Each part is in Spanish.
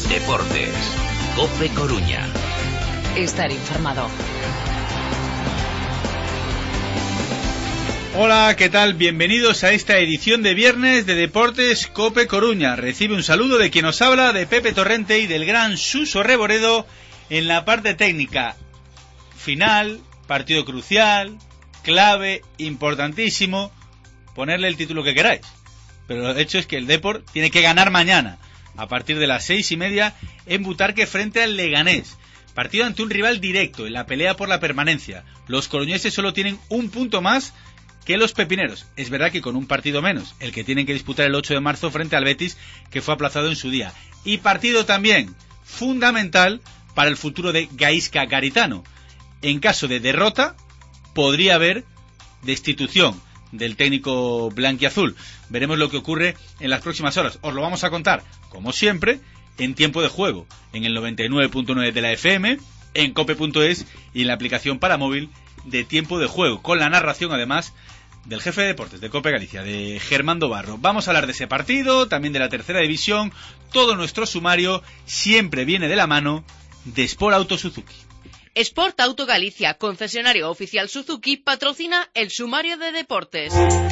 Deportes. COPE Coruña. Estar informado. Hola, ¿qué tal? Bienvenidos a esta edición de viernes de Deportes COPE Coruña. Recibe un saludo de quien nos habla, de Pepe Torrente y del gran Suso Reboredo en la parte técnica. Final, partido crucial, clave, importantísimo. Ponerle el título que queráis. Pero lo hecho es que el Depor tiene que ganar mañana, a partir de las 6:30, en Butarque frente al Leganés. Partido ante un rival directo en la pelea por la permanencia. Los coruñeses solo tienen un punto más que los pepineros. Es verdad que con un partido menos, el que tienen que disputar el 8 de marzo frente al Betis, que fue aplazado en su día. Y partido también fundamental para el futuro de Gaizka Garitano. En caso de derrota, podría haber destitución del técnico blanquiazul. Veremos lo que ocurre en las próximas horas. Os lo vamos a contar, como siempre, en tiempo de juego, en el 99.9 de la FM, en cope.es y en la aplicación para móvil de tiempo de juego, con la narración además del jefe de deportes de COPE Galicia, de Germán Dobarro. Vamos a hablar de ese partido, también de la tercera división. Todo nuestro sumario siempre viene de la mano de Sport Auto Suzuki. Sport Auto Galicia, concesionario oficial Suzuki, patrocina el sumario de deportes.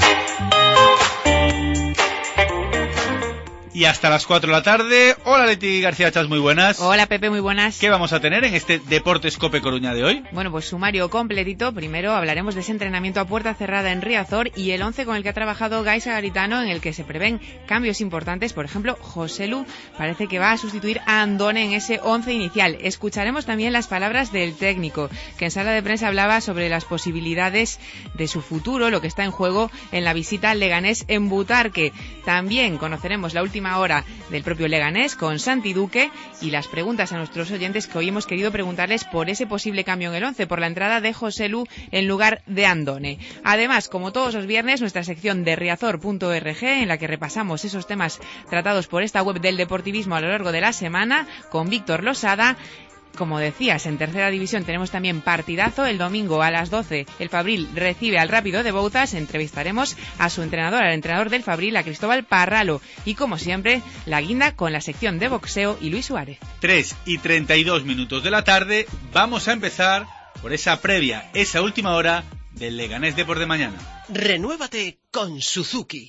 Y hasta las 4 de la tarde. Hola Leti García Chas, muy buenas. Hola Pepe, muy buenas. ¿Qué vamos a tener en este Deportes COPE Coruña de hoy? Bueno, pues sumario completito. Primero hablaremos de ese entrenamiento a puerta cerrada en Riazor y el 11 con el que ha trabajado Gaizka Garitano, en el que se prevén cambios importantes. Por ejemplo, Joselu parece que va a sustituir a Andone en ese 11 inicial. Escucharemos también las palabras del técnico, que en sala de prensa hablaba sobre las posibilidades de su futuro, lo que está en juego en la visita al Leganés en Butarque. También conoceremos la última hora del propio Leganés con Santi Duque y las preguntas a nuestros oyentes, que hoy hemos querido preguntarles por ese posible cambio en el 11, por la entrada de Joselu en lugar de Andone. Además, como todos los viernes, nuestra sección de riazor.org, en la que repasamos esos temas tratados por esta web del deportivismo a lo largo de la semana, con Víctor Losada. Como decías, en tercera división tenemos también partidazo. El domingo a las 12 el Fabril recibe al Rápido de Bouzas. Entrevistaremos a su entrenador, al entrenador del Fabril, a Cristóbal Parralo. Y como siempre, la guinda con la sección de boxeo y Luis Suárez. 3:32 de la tarde. Vamos a empezar por esa previa, esa última hora del Leganés Depor de mañana. Renuévate con Suzuki.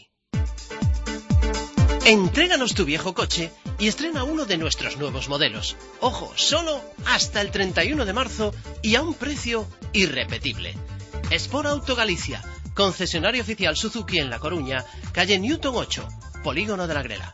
Entréganos tu viejo coche y estrena uno de nuestros nuevos modelos. Ojo, solo hasta el 31 de marzo y a un precio irrepetible. Sport Auto Galicia, concesionario oficial Suzuki en La Coruña, calle Newton 8, Polígono de la Grela.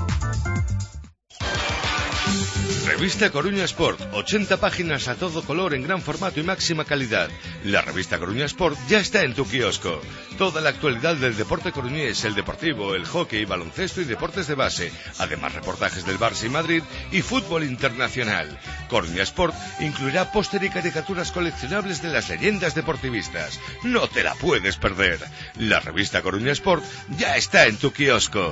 Revista Coruña Sport, 80 páginas a todo color en gran formato y máxima calidad. La revista Coruña Sport ya está en tu kiosco. Toda la actualidad del deporte coruñés, el deportivo, el hockey, baloncesto y deportes de base. Además, reportajes del Barça y Madrid y fútbol internacional. Coruña Sport incluirá póster y caricaturas coleccionables de las leyendas deportivistas. No te la puedes perder. La revista Coruña Sport ya está en tu kiosco.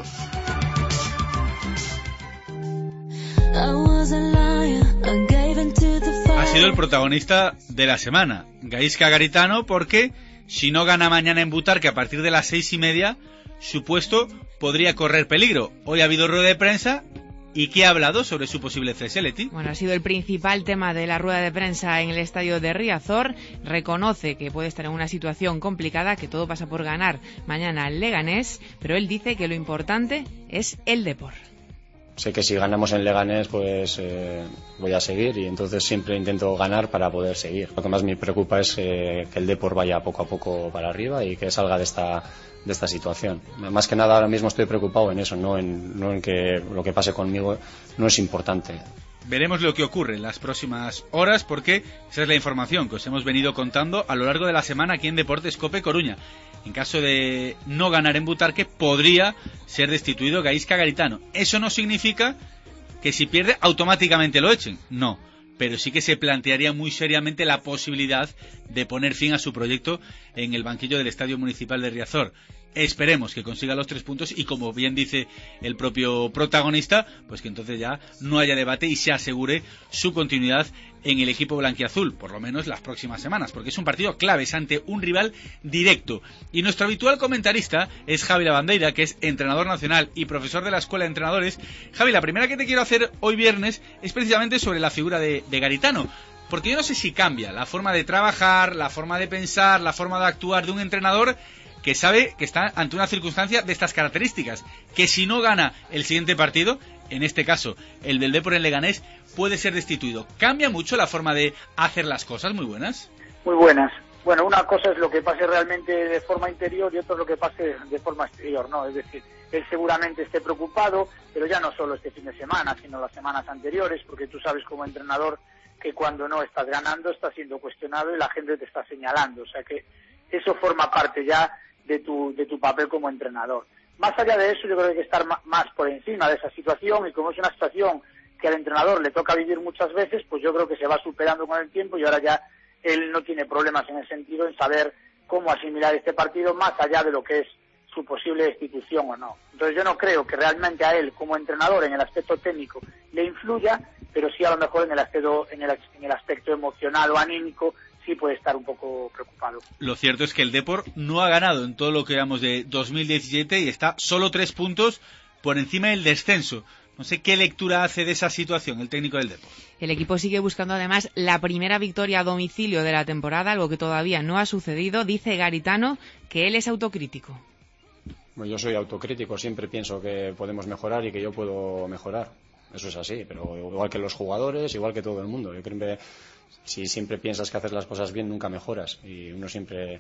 Ha sido el protagonista de la semana, Gaizka Garitano, porque si no gana mañana en Butarque a partir de las 6:30, su puesto podría correr peligro. Hoy ha habido rueda de prensa. ¿Y qué ha hablado sobre su posible cese, Leti? Bueno, ha sido el principal tema de la rueda de prensa en el estadio de Riazor. Reconoce que puede estar en una situación complicada, que todo pasa por ganar mañana al Leganés, pero él dice que lo importante es el Depor. Sé que si ganamos en Leganés, pues voy a seguir, y entonces siempre intento ganar para poder seguir. Lo que más me preocupa es que el Depor vaya poco a poco para arriba y que salga de esta situación. Más que nada ahora mismo estoy preocupado en eso, no en que lo que pase conmigo no es importante. Veremos lo que ocurre en las próximas horas, porque esa es la información que os hemos venido contando a lo largo de la semana aquí en Deportes COPE Coruña. En caso de no ganar en Butarque, podría ser destituido Gaizka Garitano. Eso no significa que si pierde automáticamente lo echen, no, pero sí que se plantearía muy seriamente la posibilidad de poner fin a su proyecto en el banquillo del Estadio Municipal de Riazor. esperemos que consiga los 3 puntos y, como bien dice el propio protagonista, pues que entonces ya no haya debate y se asegure su continuidad en el equipo blanquiazul, por lo menos las próximas semanas, porque es un partido clave, es ante un rival directo. Y nuestro habitual comentarista es Javi Lavandeira, que es entrenador nacional y profesor de la Escuela de Entrenadores. Javi, la primera que te quiero hacer hoy viernes es precisamente sobre la figura de Garitano, porque yo no sé si cambia la forma de trabajar, la forma de pensar, la forma de actuar de un entrenador que sabe que está ante una circunstancia de estas características, que si no gana el siguiente partido, en este caso el del Depor en Leganés, puede ser destituido. ¿Cambia mucho la forma de hacer las cosas? Muy buenas. Muy buenas. Bueno, una cosa es lo que pase realmente de forma interior y otra es lo que pase de forma exterior, ¿no? Es decir, él seguramente esté preocupado, pero ya no solo este fin de semana, sino las semanas anteriores, porque tú sabes como entrenador que cuando no estás ganando estás siendo cuestionado y la gente te está señalando. O sea que eso forma parte ya de tu papel como entrenador. Más allá de eso, yo creo que hay que estar más por encima de esa situación, y como es una situación que al entrenador le toca vivir muchas veces, pues yo creo que se va superando con el tiempo y ahora ya él no tiene problemas en el sentido en saber cómo asimilar este partido más allá de lo que es su posible destitución o no. Entonces yo no creo que realmente a él como entrenador en el aspecto técnico le influya, pero sí a lo mejor en el aspecto emocional o anímico sí puede estar un poco preocupado. Lo cierto es que el Depor no ha ganado en todo lo que llevamos de 2017 y está solo 3 puntos por encima del descenso. No sé qué lectura hace de esa situación el técnico del Depor. El equipo sigue buscando además la primera victoria a domicilio de la temporada, algo que todavía no ha sucedido. Dice Garitano que él es autocrítico. Bueno, yo soy autocrítico, siempre pienso que podemos mejorar y que yo puedo mejorar. Eso es así, pero igual que los jugadores, igual que todo el mundo. Yo creo que si siempre piensas que haces las cosas bien, nunca mejoras. Y uno siempre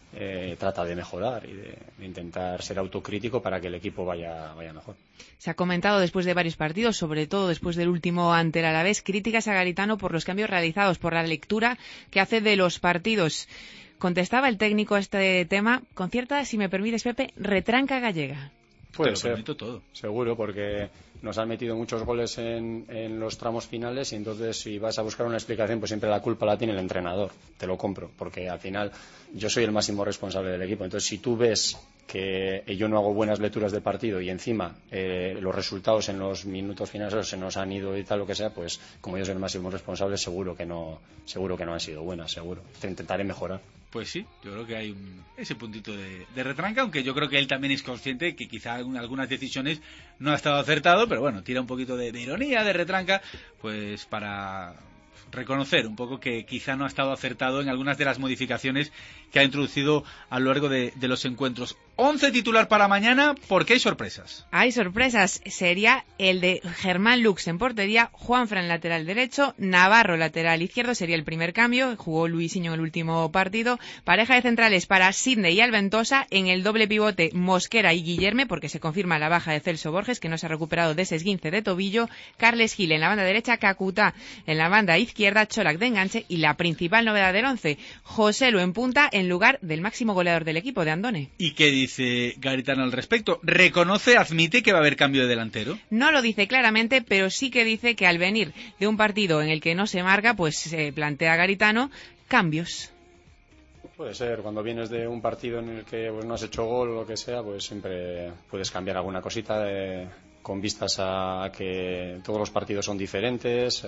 trata de mejorar y de intentar ser autocrítico para que el equipo vaya mejor. Se ha comentado después de varios partidos, sobre todo después del último ante el Alavés, críticas a Garitano por los cambios realizados, por la lectura que hace de los partidos. Contestaba el técnico a este tema con cierta, si me permites, Pepe, retranca gallega. Puede ser, todo. Seguro, porque nos han metido muchos goles en los tramos finales y entonces si vas a buscar una explicación, pues siempre la culpa la tiene el entrenador. Te lo compro, porque al final yo soy el máximo responsable del equipo. Entonces si tú ves que yo no hago buenas lecturas del partido y encima los resultados en los minutos finales se nos han ido y tal, lo que sea, pues como yo soy el máximo responsable, seguro que no han sido buenas, seguro. Intentaré mejorar. Pues sí, yo creo que hay ese puntito de retranca, aunque yo creo que él también es consciente que quizá en algunas decisiones no ha estado acertado, pero bueno, tira un poquito de ironía, de retranca, pues para reconocer un poco que quizá no ha estado acertado en algunas de las modificaciones que ha introducido a lo largo de los encuentros. 11 titular para mañana, porque hay sorpresas. Hay sorpresas. Sería el de Germán Lux en portería, Juanfran lateral derecho, Navarro lateral izquierdo, sería el primer cambio. Jugó Luisinho en el último partido. Pareja de centrales para Sidney y Alventosa. En el doble pivote, Mosquera y Guillerme, porque se confirma la baja de Celso Borges, que no se ha recuperado de ese esguince de tobillo. Carles Gil en la banda derecha, Kakuta en la banda izquierda, Cholak de enganche y la principal novedad del 11, Joselu en punta en lugar del máximo goleador del equipo, de Andone. ¿Y qué dice Garitano al respecto? ¿Admite que va a haber cambio de delantero? No lo dice claramente, pero sí que dice que al venir de un partido en el que no se marca, pues se plantea Garitano cambios. Puede ser, cuando vienes de un partido en el que pues, no has hecho gol o lo que sea, pues siempre puedes cambiar alguna cosita con vistas a que todos los partidos son diferentes,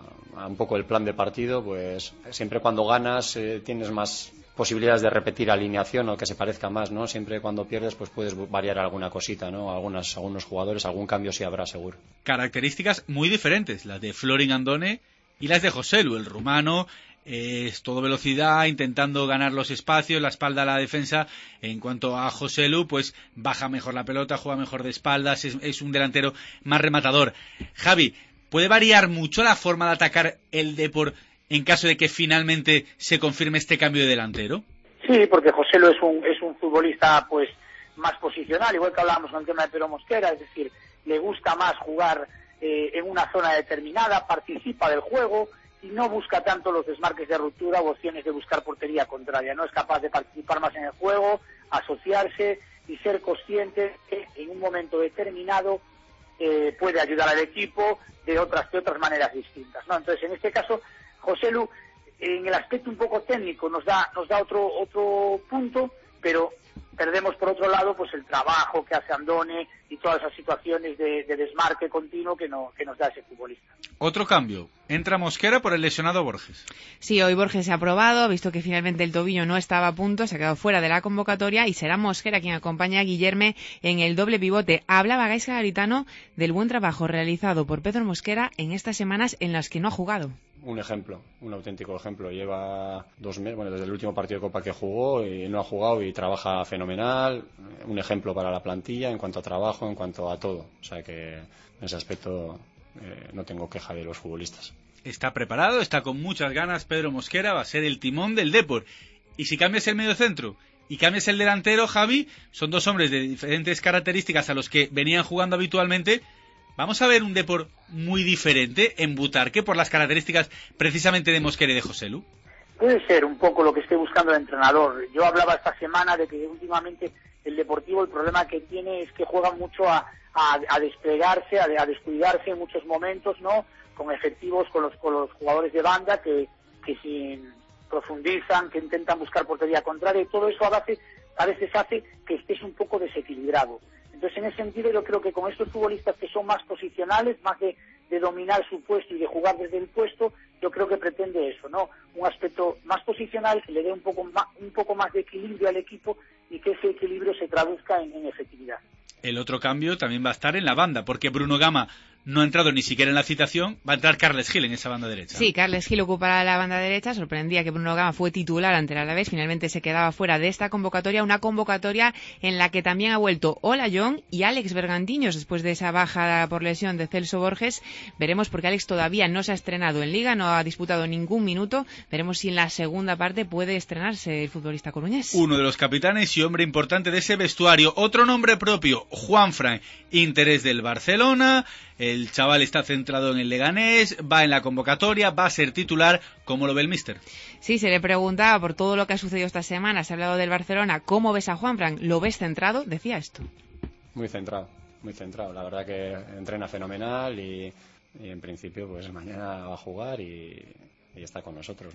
a un poco el plan de partido, pues siempre cuando ganas tienes más posibilidades de repetir alineación o que se parezca más, ¿no? Siempre cuando pierdes pues puedes variar alguna cosita, ¿no? Algunos jugadores, algún cambio sí habrá seguro. Características muy diferentes, las de Florin Andone y las de Joselu, el rumano. Es todo velocidad, intentando ganar los espacios, la espalda a la defensa. En cuanto a Joselu, pues baja mejor la pelota, juega mejor de espaldas, es un delantero más rematador. Javi, ¿puede variar mucho la forma de atacar el Depor en caso de que finalmente se confirme este cambio de delantero? Sí, porque Joselu es un futbolista pues más posicional, igual que hablábamos con el tema de Pedro Mosquera, es decir, le gusta más jugar en una zona determinada, participa del juego y no busca tanto los desmarques de ruptura o opciones de buscar portería contraria. No es capaz de participar más en el juego, asociarse y ser consciente que en un momento determinado puede ayudar al equipo de otras maneras distintas, ¿no? Entonces, en este caso, Joselu, en el aspecto un poco técnico, nos da otro punto, pero perdemos por otro lado pues el trabajo que hace Andone y todas esas situaciones de desmarque continuo que nos da ese futbolista. Otro cambio, entra Mosquera por el lesionado Borges. Sí, hoy Borges se ha probado, visto que finalmente el tobillo no estaba a punto, se ha quedado fuera de la convocatoria y será Mosquera quien acompaña a Guillerme en el doble pivote. Hablaba Gaisca Garitano del buen trabajo realizado por Pedro Mosquera en estas semanas en las que no ha jugado. Un ejemplo, un auténtico ejemplo. Lleva 2 meses, desde el último partido de Copa que jugó y no ha jugado y trabaja fenomenal. Un ejemplo para la plantilla en cuanto a trabajo, en cuanto a todo. O sea que en ese aspecto no tengo queja de los futbolistas. Está preparado, está con muchas ganas Pedro Mosquera, va a ser el timón del Depor. Y si cambias el mediocentro y cambias el delantero, Javi, son dos hombres de diferentes características a los que venían jugando habitualmente. Vamos a ver un Depor muy diferente en Butarque por las características precisamente de Mosquera y de Joselu. Puede ser un poco lo que esté buscando el entrenador. Yo hablaba esta semana de que últimamente el Deportivo, el problema que tiene es que juega mucho a desplegarse, a descuidarse en muchos momentos, ¿no? Con efectivos, con los jugadores de banda que sin profundizan, que intentan buscar portería contraria, y todo eso a veces hace que estés un poco desequilibrado. Entonces, en ese sentido, yo creo que con estos futbolistas que son más posicionales, más de dominar su puesto y de jugar desde el puesto, yo creo que pretende eso, ¿no? Un aspecto más posicional que le dé un poco más de equilibrio al equipo y que ese equilibrio se traduzca en efectividad. El otro cambio también va a estar en la banda, porque Bruno Gama no ha entrado ni siquiera en la citación, va a entrar Carles Gil en esa banda derecha. Sí, Carles Gil ocupará la banda derecha. Sorprendía que Bruno Gama fue titular ante el Alavés, finalmente se quedaba fuera de esta convocatoria, una convocatoria en la que también ha vuelto Olayón y Alex Bergantiños después de esa baja por lesión de Celso Borges. Veremos, porque Alex todavía no se ha estrenado en Liga, no ha disputado ningún minuto. Veremos si en la segunda parte puede estrenarse el futbolista coruñés. Uno de los capitanes y hombre importante de ese vestuario. Otro nombre propio, Juanfran, interés del Barcelona. El chaval está centrado en el Leganés, va en la convocatoria, va a ser titular. ¿Cómo lo ve el míster? Sí, se le preguntaba por todo lo que ha sucedido esta semana. Se ha hablado del Barcelona. ¿Cómo ves a Juanfran? ¿Lo ves centrado? Decía esto. Muy centrado. La verdad que entrena fenomenal y en principio pues mañana va a jugar y está con nosotros.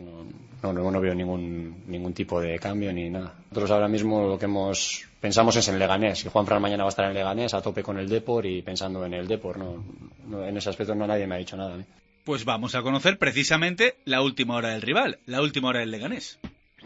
No veo ningún tipo de cambio ni nada. Nosotros ahora mismo lo que pensamos es en Leganés. Y Juanfran mañana va a estar en Leganés a tope con el Depor y pensando en el Depor. No, en ese aspecto nadie me ha dicho nada. Pues vamos a conocer precisamente la última hora del rival, la última hora del Leganés.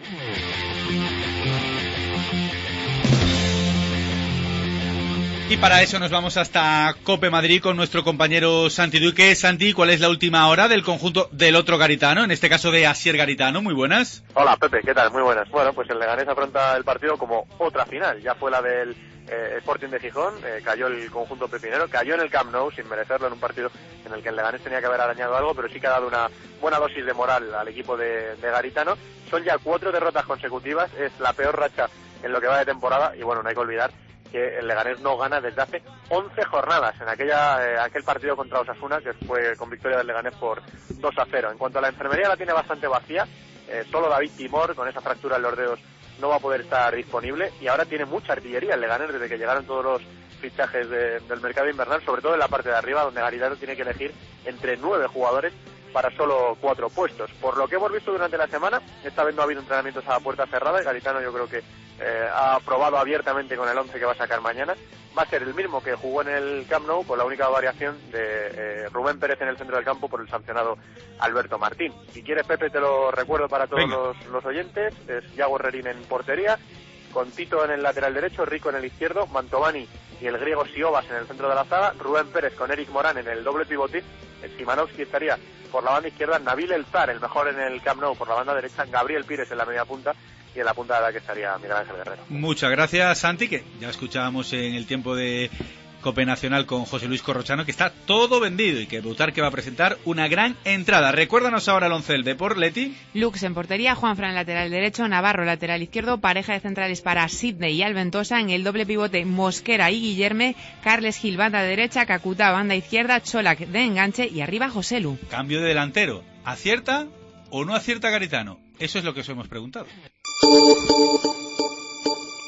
Y para eso nos vamos hasta Cope Madrid con nuestro compañero Santi Duque. Santi, ¿cuál es la última hora del conjunto del otro garitano, en este caso de Asier Garitano? Muy buenas. Hola, Pepe, ¿qué tal? Muy buenas. Bueno, pues el Leganés afronta el partido como otra final. Ya fue la del Sporting de Gijón, cayó el conjunto pepinero, cayó en el Camp Nou sin merecerlo en un partido en el que el Leganés tenía que haber arañado algo, pero sí que ha dado una buena dosis de moral al equipo de Garitano. Son ya 4 derrotas consecutivas, es la peor racha en lo que va de temporada y bueno, no hay que olvidar que el Leganés no gana desde hace 11 jornadas en aquel partido contra Osasuna, que fue con victoria del Leganés por 2-0. En cuanto a la enfermería, la tiene bastante vacía. Solo David Timor, con esa fractura en los dedos, no va a poder estar disponible. Y ahora tiene mucha artillería el Leganés desde que llegaron todos los fichajes del mercado invernal, sobre todo en la parte de arriba, donde Garitano tiene que elegir entre 9 jugadores para solo 4 puestos. Por lo que hemos visto durante la semana, esta vez no ha habido entrenamientos a puerta cerrada y Garitano yo creo que ha probado abiertamente con el 11 que va a sacar mañana. Va a ser el mismo que jugó en el Camp Nou, con la única variación de Rubén Pérez en el centro del campo por el sancionado Alberto Martín. Si quieres, Pepe, te lo recuerdo para todos los oyentes. Es Yago Herrerín en portería, con Tito en el lateral derecho, Rico en el izquierdo, Mantovani y el griego Siobas en el centro de la zaga, Rubén Pérez con Eric Morán en el doble pivote, Szymanowski estaría por la banda izquierda, Nabil Elzar, el mejor en el Camp Nou, por la banda derecha, Gabriel Pires en la media punta y en la punta de la que estaría Miguel Ángel Guerrero. Muchas gracias, Santi, que ya escuchábamos en el tiempo de Cope Nacional con José Luis Corrochano que está todo vendido y que Butarque va a presentar una gran entrada. Recuérdanos ahora el 11 del Depor, Leti. Lux en portería, Juanfran lateral derecho, Navarro lateral izquierdo, pareja de centrales para Sidney y Alventosa, en el doble pivote Mosquera y Guillerme, Carles Gil banda derecha, Kakuta banda izquierda, Cholak de enganche y arriba Joselu. Cambio de delantero, ¿acierta o no acierta Garitano? Eso es lo que os hemos preguntado. My love.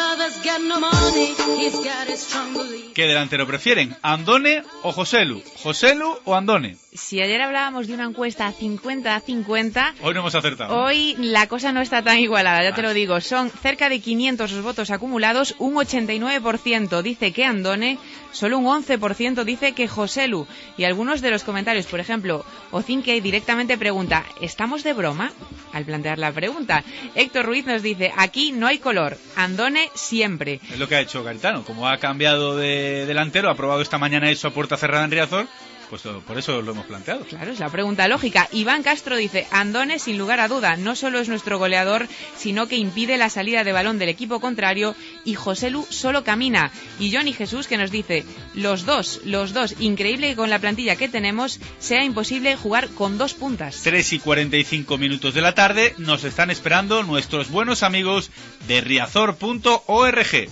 ¿Qué delantero prefieren? ¿Andone o Joselu? ¿Joselu o Andone? Si ayer hablábamos de una encuesta 50-50... Hoy no hemos acertado. Hoy la cosa no está tan igualada, ya te lo digo. Son cerca de 500 los votos acumulados, un 89% dice que Andone, solo un 11% dice que Joselu. Y algunos de los comentarios, por ejemplo, Ocinque directamente pregunta, ¿estamos de broma? Al plantear la pregunta. Héctor Ruiz nos dice, aquí no hay color, Andone siempre. Es lo que ha hecho Garitano, como ha cambiado de delantero, ha probado esta mañana eso a puerta cerrada en Riazor, pues por eso lo hemos planteado. Claro, es la pregunta lógica. Iván Castro dice, Andone sin lugar a duda, no solo es nuestro goleador, sino que impide la salida de balón del equipo contrario, y Joselu solo camina. Y Johnny Jesús que nos dice, los dos, increíble que con la plantilla que tenemos sea imposible jugar con dos puntas. 3:45 de la tarde, nos están esperando nuestros buenos amigos de Riazor.org.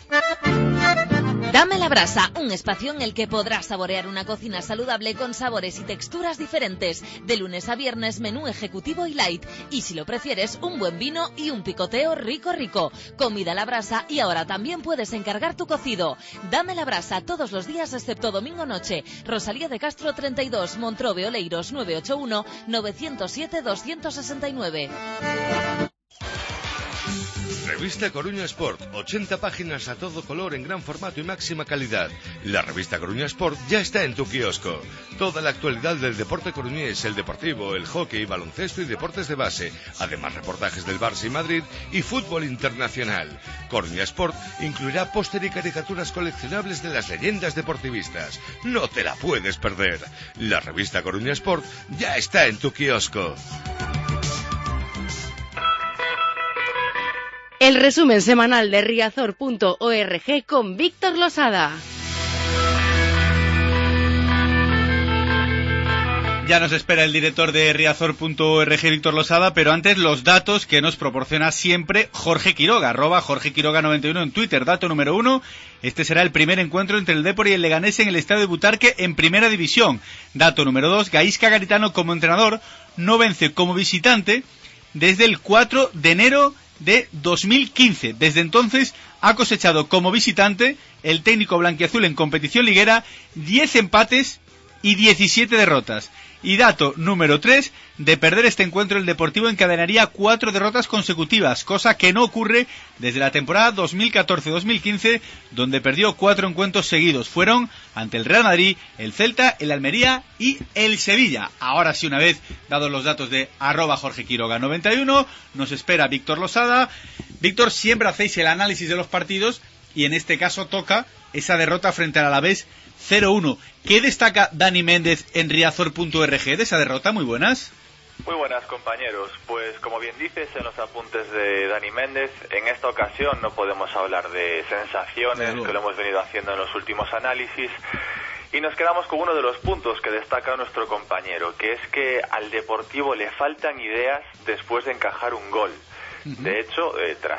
Dame la brasa, un espacio en el que podrás saborear una cocina saludable con sabores y texturas diferentes. De lunes a viernes, menú ejecutivo y light. Y si lo prefieres, un buen vino y un picoteo rico. Comida a la brasa y ahora también puedes encargar tu cocido. Dame la brasa todos los días excepto domingo noche. Rosalía de Castro 32, Montrobe Oleiros 981 907 269. Revista Coruña Sport, 80 páginas a todo color en gran formato y máxima calidad. La revista Coruña Sport ya está en tu kiosco. Toda la actualidad del deporte coruñés, el deportivo, el hockey, baloncesto y deportes de base. Además, reportajes del Barça y Madrid y fútbol internacional. Coruña Sport incluirá póster y caricaturas coleccionables de las leyendas deportivistas. No te la puedes perder. La revista Coruña Sport ya está en tu kiosco. El resumen semanal de Riazor.org con Víctor Losada. Ya nos espera el director de Riazor.org, Víctor Losada, pero antes los datos que nos proporciona siempre Jorge Quiroga, @JorgeQuiroga91 en Twitter. Dato número 1, este será el primer encuentro entre el Depor y el Leganés en el estadio de Butarque en Primera División. Dato número 2, Gaizka Garitano como entrenador no vence como visitante desde el 4 de enero de 2015. Desde entonces ha cosechado como visitante el técnico blanquiazul en competición liguera 10 empates y 17 derrotas. Y dato número 3, de perder este encuentro el Deportivo encadenaría 4 derrotas consecutivas, cosa que no ocurre desde la temporada 2014-2015, donde perdió 4 encuentros seguidos. Fueron ante el Real Madrid, el Celta, el Almería y el Sevilla. Ahora sí, una vez dados los datos de @JorgeQuiroga91, nos espera Víctor Losada. Víctor, siempre hacéis el análisis de los partidos y en este caso toca esa derrota frente al Alavés 0-1. ¿Qué destaca Dani Méndez en Riazor.org de esa derrota? Muy buenas. Muy buenas, compañeros. Pues como bien dices en los apuntes de Dani Méndez, en esta ocasión no podemos hablar de sensaciones, que lo hemos venido haciendo en los últimos análisis, y nos quedamos con uno de los puntos que destaca nuestro compañero, que es que al Deportivo le faltan ideas después de encajar un gol. De hecho,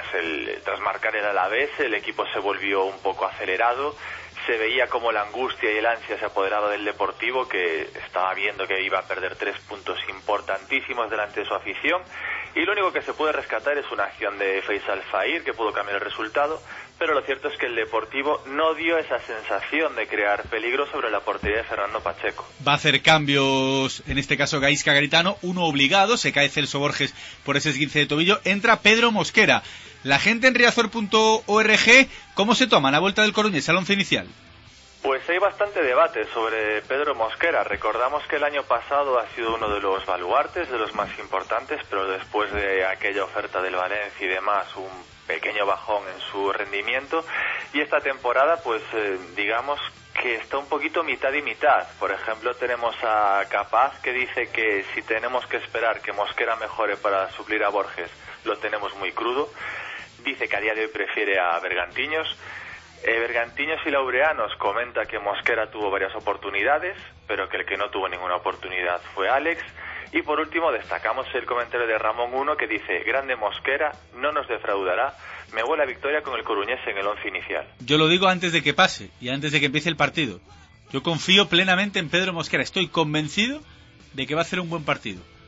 tras marcar el Alavés, el equipo se volvió un poco acelerado. Se veía como la angustia y el ansia se apoderaba del Deportivo, que estaba viendo que iba a perder 3 puntos importantísimos delante de su afición, y lo único que se puede rescatar es una acción de Faisal Fair que pudo cambiar el resultado, pero lo cierto es que el Deportivo no dio esa sensación de crear peligro sobre la portería de Fernando Pacheco. Va a hacer cambios, en este caso Gaizka Garitano, uno obligado, se cae Celso Borges por ese esguince de tobillo, entra Pedro Mosquera. La gente en Riazor.org, ¿cómo se toma la vuelta del Coruñés al once inicial? Pues hay bastante debate sobre Pedro Mosquera. Recordamos que el año pasado ha sido uno de los baluartes, de los más importantes, pero después de aquella oferta del Valencia y demás, un pequeño bajón en su rendimiento. Y esta temporada, pues digamos que está un poquito mitad y mitad. Por ejemplo, tenemos a Capaz, que dice que si tenemos que esperar que Mosquera mejore para suplir a Borges, lo tenemos muy crudo. Dice que a día de hoy prefiere a Bergantiños. Bergantiños y Laureanos comenta que Mosquera tuvo varias oportunidades, pero que el que no tuvo ninguna oportunidad fue Alex. Y por último destacamos el comentario de Ramón 1 que dice: grande Mosquera, no nos defraudará, me huele a victoria con el Coruñés en el 11 inicial. Yo lo digo antes de que pase y antes de que empiece el partido. Yo confío plenamente en Pedro Mosquera, estoy convencido de que va a hacer un buen partido.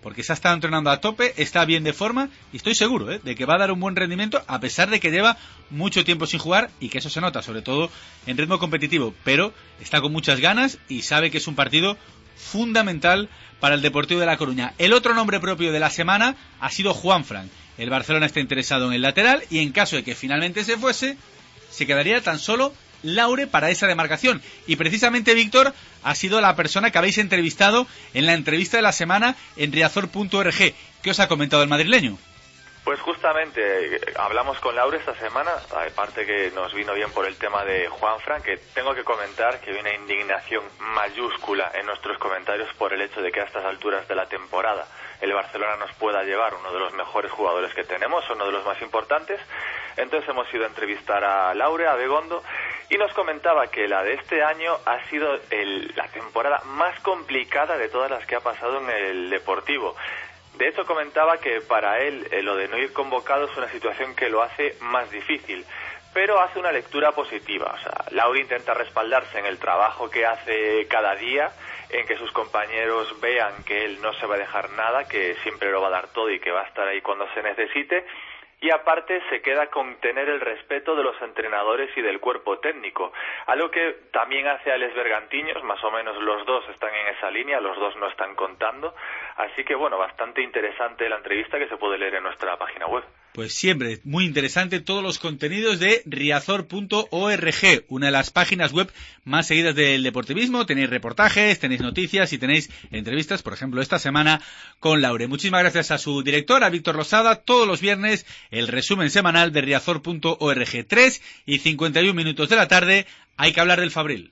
porque se ha estado entrenando a tope, está bien de forma y estoy seguro de que va a dar un buen rendimiento a pesar de que lleva mucho tiempo sin jugar y que eso se nota, sobre todo en ritmo competitivo, pero está con muchas ganas y sabe que es un partido fundamental para el Deportivo de La Coruña. El otro nombre propio de la semana ha sido Juanfran. El Barcelona está interesado en el lateral y en caso de que finalmente se fuese, se quedaría tan solo Laure para esa demarcación. Y precisamente Víctor ha sido la persona que habéis entrevistado en la entrevista de la semana en riazor.org. ¿Qué os ha comentado el madrileño? Pues justamente hablamos con Laure esta semana, aparte que nos vino bien por el tema de Juanfran, que tengo que comentar que hay una indignación mayúscula en nuestros comentarios por el hecho de que a estas alturas de la temporada el Barcelona nos pueda llevar uno de los mejores jugadores que tenemos, uno de los más importantes. Entonces hemos ido a entrevistar a Laure, a Begondo, y nos comentaba que la de este año ha sido la temporada más complicada de todas las que ha pasado en el Deportivo. De hecho, comentaba que para él lo de no ir convocado es una situación que lo hace más difícil, pero hace una lectura positiva. O sea, Laure intenta respaldarse en el trabajo que hace cada día, en que sus compañeros vean que él no se va a dejar nada, que siempre lo va a dar todo y que va a estar ahí cuando se necesite. Y aparte se queda con tener el respeto de los entrenadores y del cuerpo técnico, algo que también hace Alex Bergantiños, más o menos los dos están en esa línea, los dos no están contando, así que bueno, bastante interesante la entrevista que se puede leer en nuestra página web. Pues siempre muy interesante todos los contenidos de riazor.org, una de las páginas web más seguidas del deportivismo. Tenéis reportajes, tenéis noticias y tenéis entrevistas, por ejemplo, esta semana con Laure. Muchísimas gracias a su director, a Víctor Losada. Todos los viernes el resumen semanal de riazor.org. 3:51 de la tarde, hay que hablar del Fabril.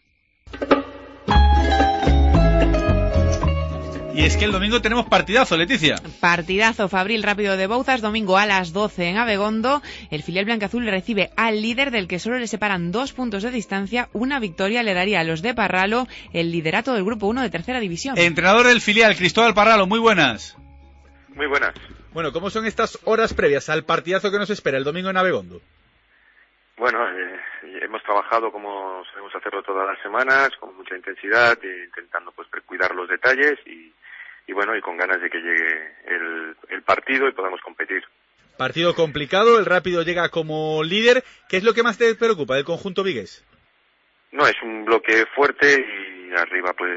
Y es que el domingo tenemos partidazo, Leticia. Partidazo, Fabril Rápido de Bouzas, domingo a las 12 en Abegondo. El filial blanquiazul recibe al líder del que solo le separan 2 puntos de distancia. Una victoria le daría a los de Parralo el liderato del Grupo 1 de Tercera División. Entrenador del filial, Cristóbal Parralo, muy buenas. Muy buenas. Bueno, ¿cómo son estas horas previas al partidazo que nos espera el domingo en Abegondo? Bueno, hemos trabajado como solemos hacerlo todas las semanas, con mucha intensidad, intentando pues cuidar los detalles y bueno, y con ganas de que llegue el partido y podamos competir. Partido complicado, el Rápido llega como líder. ¿Qué es lo que más te preocupa del conjunto vigués? No, es un bloque fuerte y arriba pues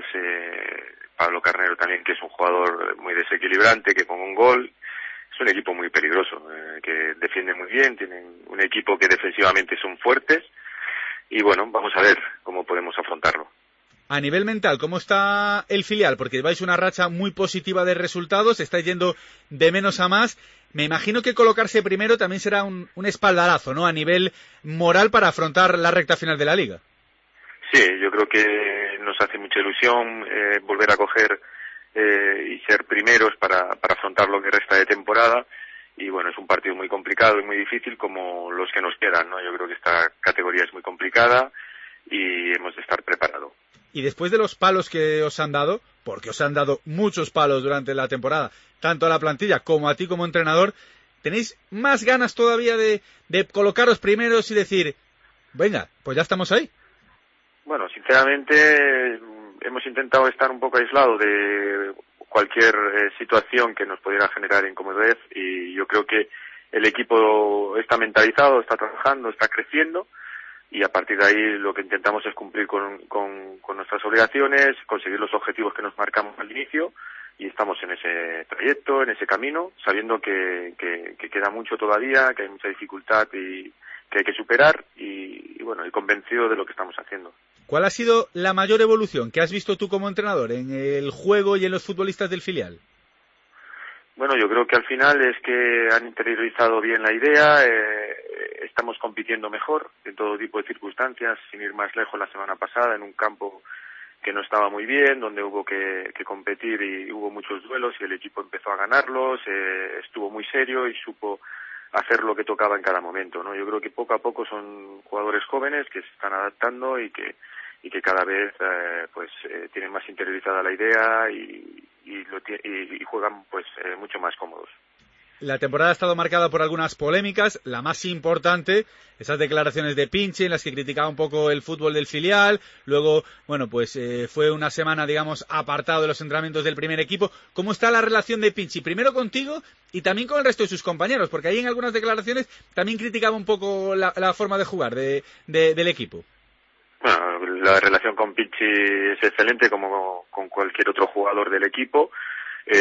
Pablo Carnero también, que es un jugador muy desequilibrante, que con un gol es un equipo muy peligroso, que defiende muy bien, tienen un equipo que defensivamente son fuertes y bueno, vamos a ver cómo podemos afrontarlo. A nivel mental, ¿cómo está el filial? Porque lleváis una racha muy positiva de resultados, estáis yendo de menos a más. Me imagino que colocarse primero también será un espaldarazo, ¿no? A nivel moral para afrontar la recta final de la Liga. Sí, yo creo que nos hace mucha ilusión volver a coger y ser primeros para afrontar lo que resta de temporada. Y bueno, es un partido muy complicado y muy difícil como los que nos quedan, ¿no? Yo creo que esta categoría es muy complicada y hemos de estar preparados. Y después de los palos que os han dado, porque os han dado muchos palos durante la temporada, tanto a la plantilla como a ti como entrenador, ¿tenéis más ganas todavía de colocaros primeros y decir, venga, pues ya estamos ahí? Bueno, sinceramente hemos intentado estar un poco aislados de cualquier situación que nos pudiera generar incomodidad y yo creo que el equipo está mentalizado, está trabajando, está creciendo. Y a partir de ahí lo que intentamos es cumplir con nuestras obligaciones, conseguir los objetivos que nos marcamos al inicio y estamos en ese trayecto, en ese camino, sabiendo que queda mucho todavía, que hay mucha dificultad y que hay que superar y bueno, y convencido de lo que estamos haciendo. ¿Cuál ha sido la mayor evolución que has visto tú como entrenador en el juego y en los futbolistas del filial? Bueno, yo creo que al final es que han interiorizado bien la idea, estamos compitiendo mejor en todo tipo de circunstancias, sin ir más lejos la semana pasada en un campo que no estaba muy bien, donde hubo que competir y hubo muchos duelos y el equipo empezó a ganarlos, estuvo muy serio y supo hacer lo que tocaba en cada momento, ¿no? Yo creo que poco a poco son jugadores jóvenes que se están adaptando y que cada vez tienen más interiorizada la idea y juegan pues mucho más cómodos. la temporada ha estado marcada por algunas polémicas, la más importante, esas declaraciones de Pinchi en las que criticaba un poco el fútbol del filial, luego, bueno, pues fue una semana, digamos, apartado de los entrenamientos del primer equipo. ¿Cómo está la relación de Pinchi? Primero contigo y también con el resto de sus compañeros, porque ahí en algunas declaraciones también criticaba un poco la forma de jugar del equipo. Bueno, la relación con Pinchi es excelente como con cualquier otro jugador del equipo. Es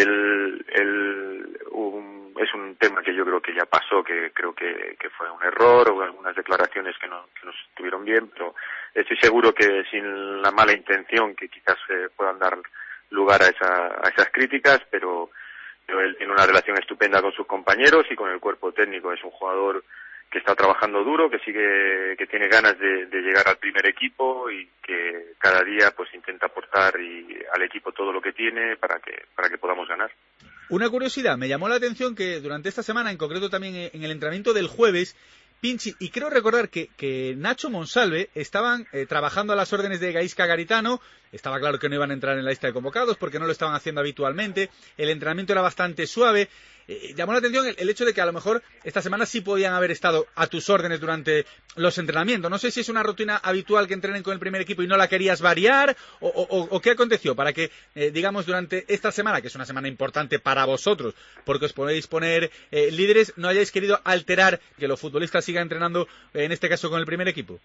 un tema que yo creo que ya pasó, que creo que fue un error o algunas declaraciones que no estuvieron bien, pero estoy seguro que sin la mala intención que quizás puedan dar lugar a esas críticas, pero él tiene una relación estupenda con sus compañeros y con el cuerpo técnico. Es un jugador que está trabajando duro, que tiene ganas de llegar al primer equipo y que cada día pues intenta aportar al equipo todo lo que tiene para que podamos ganar. Una curiosidad, me llamó la atención que durante esta semana, en concreto también en el entrenamiento del jueves, Pinchi y creo recordar que Nacho Monsalve estaban trabajando a las órdenes de Gaizka Garitano. Estaba claro que no iban a entrar en la lista de convocados porque no lo estaban haciendo habitualmente. El entrenamiento era bastante suave. Llamó la atención el hecho de que a lo mejor esta semana sí podían haber estado a tus órdenes durante los entrenamientos. No sé si es una rutina habitual que entrenen con el primer equipo y no la querías variar o qué aconteció para que, digamos, durante esta semana, que es una semana importante para vosotros, porque os podéis poner líderes, no hayáis querido alterar que los futbolistas sigan entrenando, en este caso con el primer equipo.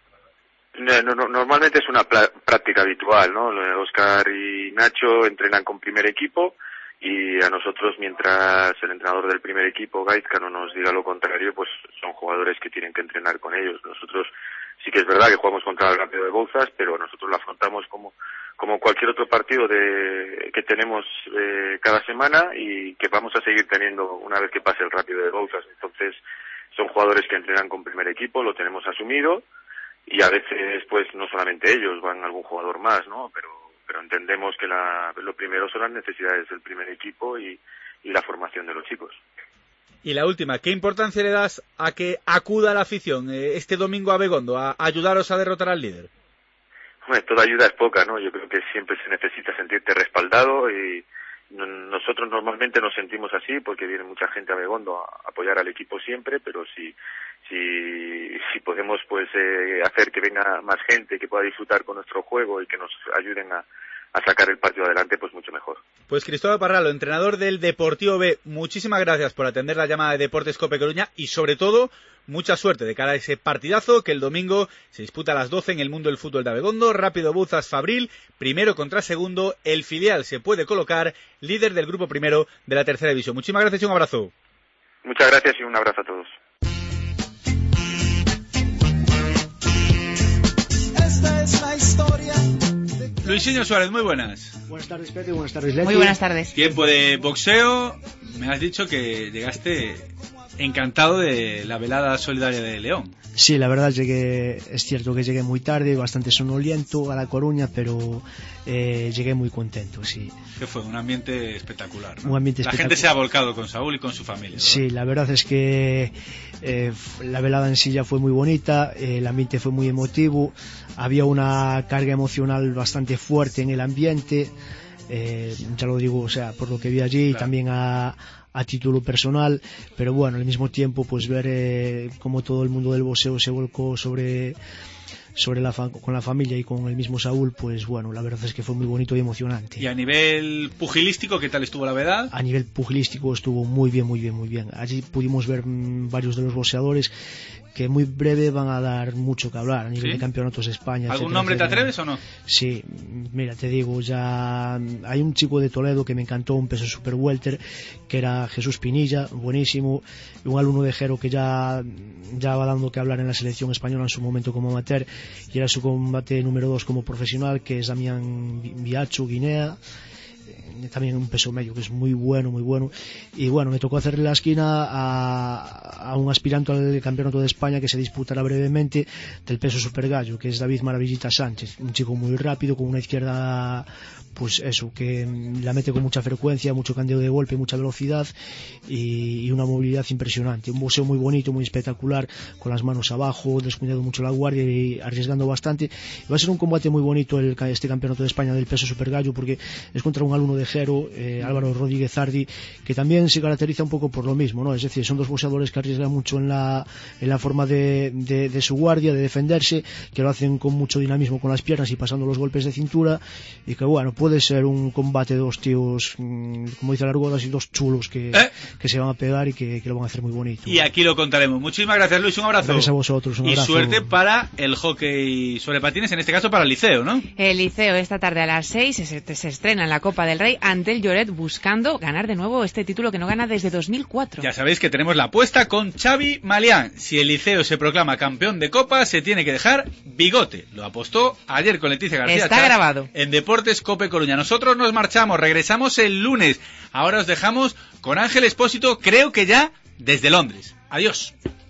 Normalmente es una práctica habitual, ¿no? Óscar y Nacho entrenan con primer equipo y a nosotros, mientras el entrenador del primer equipo, Gaizka, no nos diga lo contrario, pues son jugadores que tienen que entrenar con ellos. Nosotros sí que es verdad que jugamos contra el Rápido de Bouzas, pero nosotros lo afrontamos como cualquier otro partido que tenemos cada semana y que vamos a seguir teniendo una vez que pase el Rápido de Bouzas. Entonces son jugadores que entrenan con primer equipo, lo tenemos asumido y a veces pues no solamente ellos, van algún jugador más, ¿no? Pero entendemos que lo primero son las necesidades del primer equipo y la formación de los chicos. Y la última, ¿qué importancia le das a que acuda la afición este domingo a Begondo a ayudaros a derrotar al líder? Bueno, toda ayuda es poca, ¿no? Yo creo que siempre se necesita sentirte respaldado y nosotros normalmente nos sentimos así porque viene mucha gente a Begondo a apoyar al equipo siempre, pero si podemos pues hacer que venga más gente que pueda disfrutar con nuestro juego y que nos ayuden a sacar el partido adelante, pues mucho mejor. Pues Cristóbal Parralo, entrenador del Deportivo B, muchísimas gracias por atender la llamada de Deportes Cope Coruña y sobre todo mucha suerte de cara a ese partidazo que el domingo se disputa a las 12 en el Mundo del Fútbol de Abegondo. Rápido Bouzas Fabril, primero contra segundo, el filial se puede colocar líder del grupo primero de la tercera división. Muchísimas gracias y un abrazo. Muchas gracias y un abrazo a todos. Esta es la historia. Luisinho Suárez, muy buenas. Buenas tardes, Pepe, buenas tardes, Leti. Muy buenas tardes. Tiempo de boxeo. Me has dicho que llegaste encantado de la velada solidaria de León. Sí, la verdad es cierto que llegué muy tarde, bastante sonoliento a La Coruña, pero llegué muy contento, sí. Que fue un ambiente espectacular, ¿no? Un ambiente espectacular. La gente se ha volcado con Saúl y con su familia, ¿no? Sí, la verdad es que la velada en sí ya fue muy bonita, el ambiente fue muy emotivo, había una carga emocional bastante fuerte en el ambiente, ya lo digo, o sea, por lo que vi allí, claro. Y también a título personal, pero bueno, al mismo tiempo pues ver cómo todo el mundo del boxeo se volcó con la familia y con el mismo Saúl, pues bueno, la verdad es que fue muy bonito y emocionante. ¿Y a nivel pugilístico qué tal estuvo la velada? A nivel pugilístico estuvo muy bien. Allí pudimos ver varios de los boxeadores que muy breve van a dar mucho que hablar a nivel de campeonatos de España. ¿Algún nombre te atreves o no? Sí, mira, te digo, ya hay un chico de Toledo que me encantó, un peso super welter, que era Jesús Pinilla, buenísimo, un alumno de Jero que ya va dando que hablar en la selección española en su momento como amateur, y era su combate número 2 como profesional, que es Damián Biacho, Guinea, también un peso medio que es muy bueno, y bueno, me tocó hacerle la esquina a un aspirante al campeonato de España que se disputará brevemente del peso super gallo, que es David Maravillita Sánchez, un chico muy rápido con una izquierda, pues eso, que la mete con mucha frecuencia, mucho candeo de golpe, mucha velocidad y una movilidad impresionante, un boxeo muy bonito, muy espectacular, con las manos abajo, descuidando mucho la guardia y arriesgando bastante. Va a ser un combate muy bonito este campeonato de España del peso super gallo, porque es contra un alumno de Jero, Álvaro Rodríguez Zardi, que también se caracteriza un poco por lo mismo, ¿no? Es decir, son dos boxeadores que arriesgan mucho en la forma de su guardia, de defenderse, que lo hacen con mucho dinamismo con las piernas y pasando los golpes de cintura, y que bueno, puede ser un combate de dos tíos, como dice Largo, así dos chulos que se van a pegar y que lo van a hacer muy bonito. Y aquí lo contaremos. Muchísimas gracias, Luis, un abrazo. Gracias a vosotros, un abrazo. Y suerte para el hockey sobre patines, en este caso para el Liceo, ¿no? El Liceo esta tarde a las 6 se estrena en la Copa del Rey ante el Lloret, buscando ganar de nuevo este título que no gana desde 2004. Ya sabéis que tenemos la apuesta con Xavi Malián. Si el Liceo se proclama campeón de Copa, se tiene que dejar bigote. Lo apostó ayer con Leticia García. Está grabado. En Deportes Cope Coruña. Nosotros nos marchamos, regresamos el lunes. Ahora os dejamos con Ángel Expósito, creo que ya desde Londres. Adiós.